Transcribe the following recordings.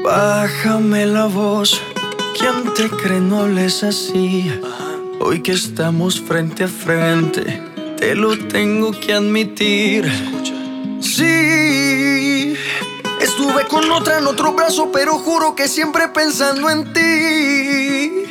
Bájame la voz, ¿quién te cree no hables así? Hoy que estamos frente a frente, te lo tengo que admitir. Sí, estuve con otra en otro brazo, pero juro que siempre pensando en ti.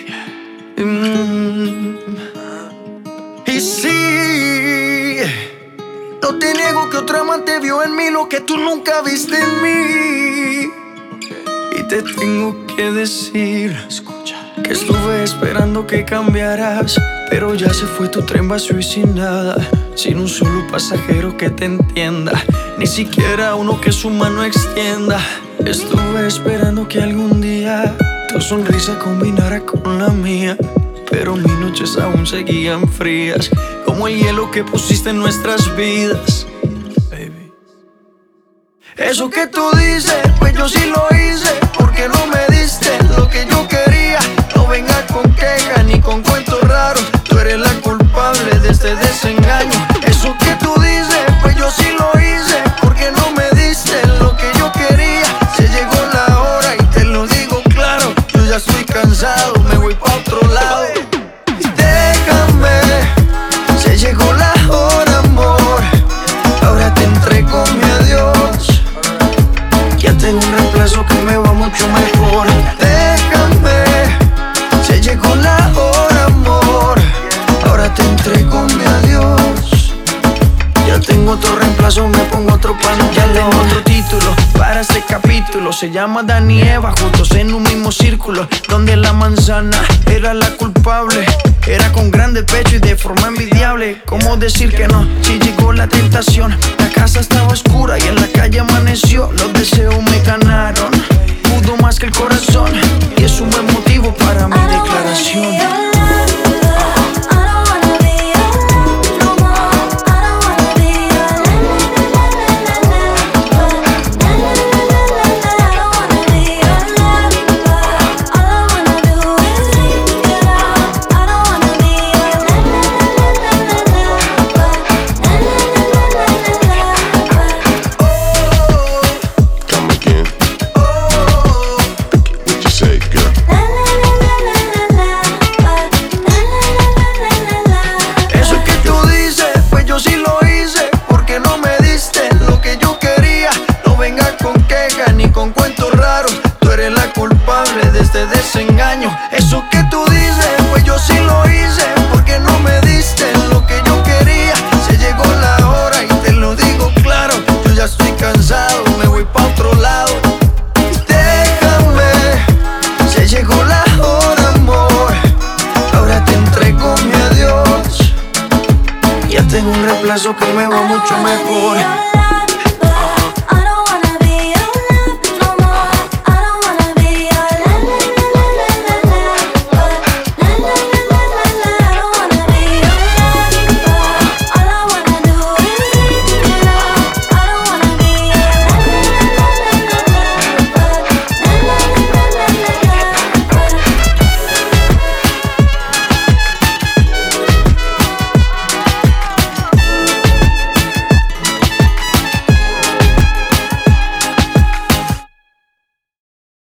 Y sí, no te niego que otra amante vio en mí lo que tú nunca viste en mí. Y te tengo que decir, escucha, que estuve esperando que cambiaras, pero ya se fue tu tren vacío y sin nada, sin un solo pasajero que te entienda, ni siquiera uno que su mano extienda. Estuve esperando que algún día tu sonrisa combinara con la mía, pero mis noches aún seguían frías, como el hielo que pusiste en nuestras vidas. Baby, eso que tú dices, pues yo sí lo hice, porque no me diste lo que yo quería. No vengas con quejas ni con cuentos raros, tú eres la culpable de este desengaño. Eso que tú dices, pues yo sí lo hice, porque no me diste lo que yo quería. Se llegó la hora y te lo digo claro, yo ya estoy cansado, me voy pa' otro lado. Déjame, se llegó la hora, amor, ahora te entrego mi adiós. Ya tengo un reemplazo que me va mucho mejor. Déjame, se llegó la hora, amor, ahora te entrego mi adiós. Ya tengo otro reemplazo, me pongo otro pantalón. Ya tengo otro título para este capítulo. Se llama Dani y Eva, juntos en un mismo círculo, donde la manzana era la culpable. Era con grande pecho y de forma envidiable. ¿Cómo decir que no? Si llegó la tentación. La casa estaba oscura y en la calle amaneció. Los deseos me ganaron, pudo más que el corazón, y es un buen motivo para mi declaración. Con cuentos raros, tú eres la culpable de este desengaño. Eso que tú dices, pues yo sí lo hice, porque no me diste lo que yo quería. Se llegó la hora y te lo digo claro, yo ya estoy cansado, me voy pa' otro lado. Déjame, se llegó la hora, amor, ahora te entrego mi adiós. Ya tengo un reemplazo que me va mucho mejor.